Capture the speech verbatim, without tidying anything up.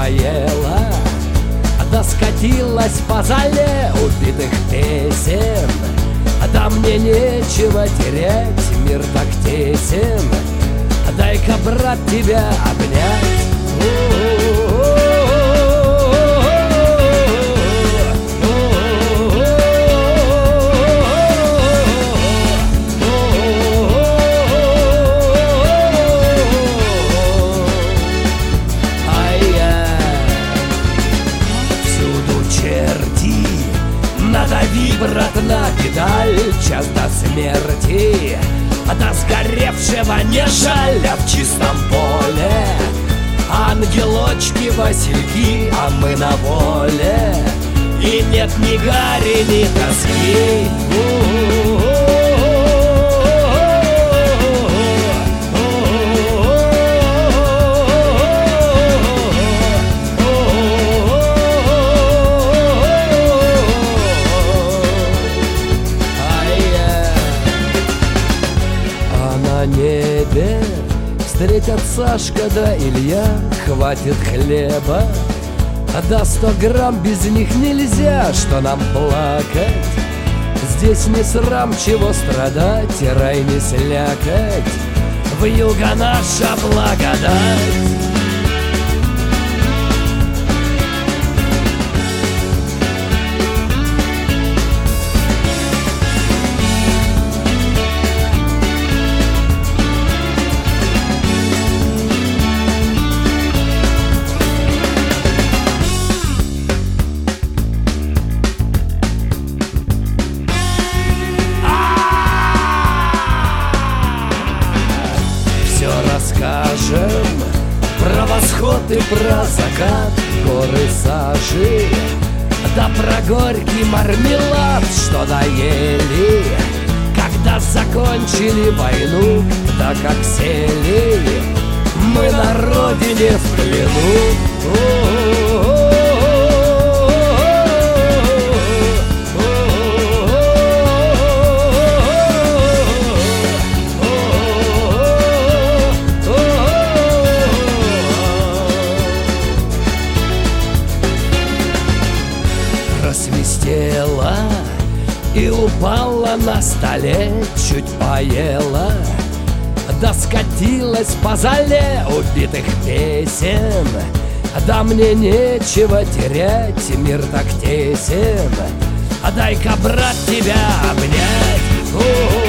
поела, да скатилась по зале убитых песен. Да мне нечего терять, мир так тесен, дай-ка, брат, тебя обнять. Надави, брат, на педаль, час до смерти, до сгоревшего не жаль, а в чистом поле ангелочки, васильки, а мы на воле, и нет ни гари, ни тоски. На небе встретят Сашка да Илья, хватит хлеба, да сто грамм без них нельзя, что нам плакать. Здесь не срам, чего страдать, и рай не слякоть, вьюга наша благодать. Расскажем про восход и про закат, горы сажи, да про горький мармелад, что доели, когда закончили войну, да как сели мы на родине в плену. Просвистела и упала на столе, чуть поела, да скатилась по зале убитых песен. Да мне нечего терять, мир так тесен, дай-ка, брат, тебя обнять.